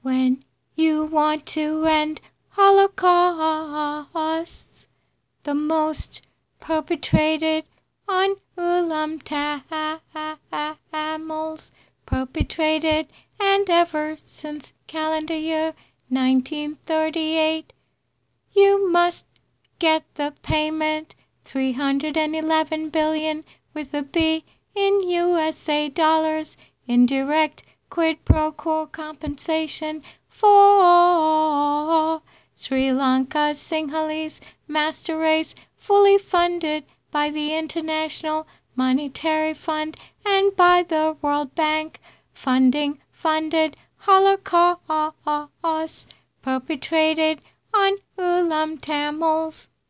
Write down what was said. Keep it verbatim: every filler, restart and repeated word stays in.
When you want to end holocausts, the most perpetrated on Ulam Tamils, perpetrated and ever since calendar year nineteen thirty-eight, you must get the payment three hundred eleven billion with a B in U S A dollars in direct quid pro quo compensation for Sri Lanka's Sinhalese master race, fully funded by the International Monetary Fund and by the World Bank, funding funded Holocaust perpetrated on Ulam Tamils.